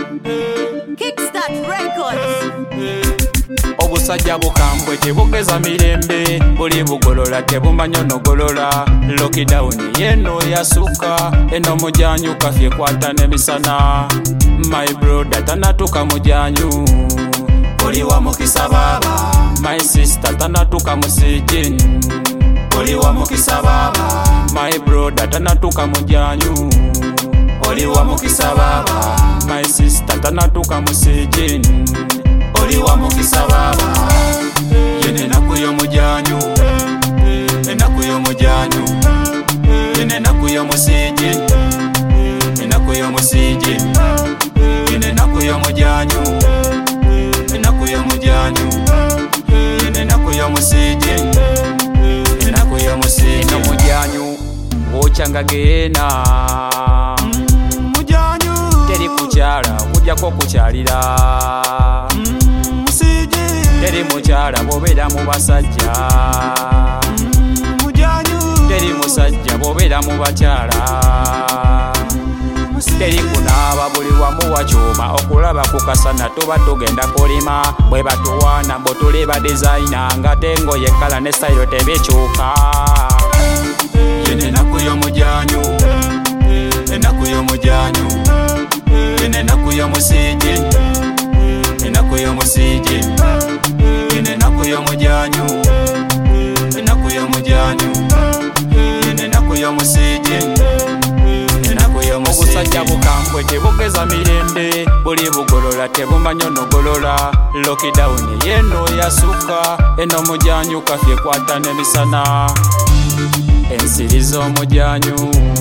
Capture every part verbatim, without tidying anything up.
Kickstart Records. Obusajja bukambwe tebugeza mirembe, buli bugolola tebumanyo nogolola. Lockdown yeno yasuka, eno mujanyu kafye kwata nemisana. My brother tanatuka mujanyu, oli wa mukisa baba. My sister tanatuka musijini, oli wa mukisa baba. My brother tanatuka mujanyu, oli wa mukisa baba. My sister tanatuka musijini, oli wa mukisa baba. Yene nakuyo mujanyu, enakuyo mujanyu, yene nakuyo musijini, enakuyo musijini, yene nakuyo mujanyu, enakuyo mujanyu, yene nakuyo musijini, enakuyo musijini. Eno mujanyu wochanga gena mujanyu, teri kuchala kujjako kuchalira teri muchala bobera mu basajja mujanyu, teri musajja bobera mu bakyala teri kunaaba buli wamu wakyoma okulaba ku kasana tuba tugenda kulima bwe batuwaana mbo tuli ba designer nga tengo yekala ne style tebikyuka. Yene nakuyo mujanyu, enakuyo mujanyu, yene nakuyo musijini, enakuyo musijini, yene nakuyo mujanyu, enakuyo mujanyu, yene nakuyo musijini, enakuyo musijini. Obusajja bukambwe tebugeza mirembe, buli bugolola tebumanyo nogolola. Lockdown yeno yasuka, eno mujanyu kafye kwata nemisana. Ensiri z'omujanyu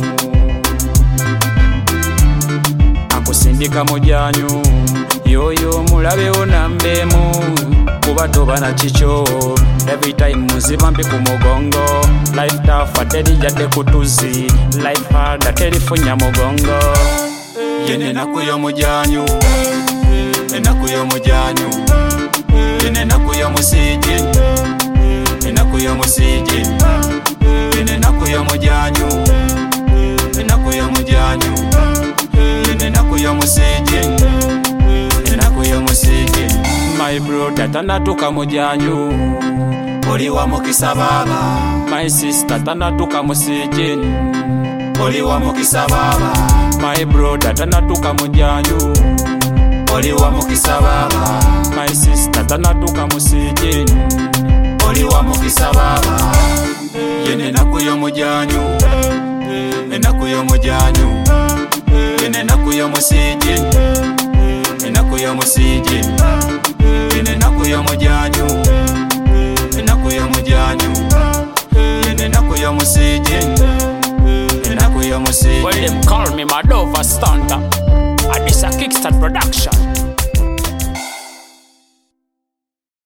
akusindika mujanyu, yoyo mulabewo nambemu kuba toba na kikyo. Every time muziba mpi ku mugongo, life tough terijjadde kutuzi, life hard terifunya mugongo. Yene nakuyo mujanyu, enakuyo mujanyu, yene nakuyo musijini, enakuyo musijini, yene nakuyo mujanyu, enakuyo mujanyu, yene nakuyo musijini, enakuyo musijini. My brother tanatuka mujanyu, oli wa mukisa baba. My sister tanatuka musijini, oli wa mukisa baba. My brother tanatuka mujanyu, oli wa mukisa baba. My sister tanatuka musijini, oli wa mukisa baba. Yene nakuyo mujanyu, enakuyo mujanyu, yene nakuyo musijini, enakuyo musijini, yene nakuyo mujanyu, enakuyo mujanyu, yene nakuyo musijini, enakuyo musijini. Well, them call me Madova Stunter, and this a Kickstart production.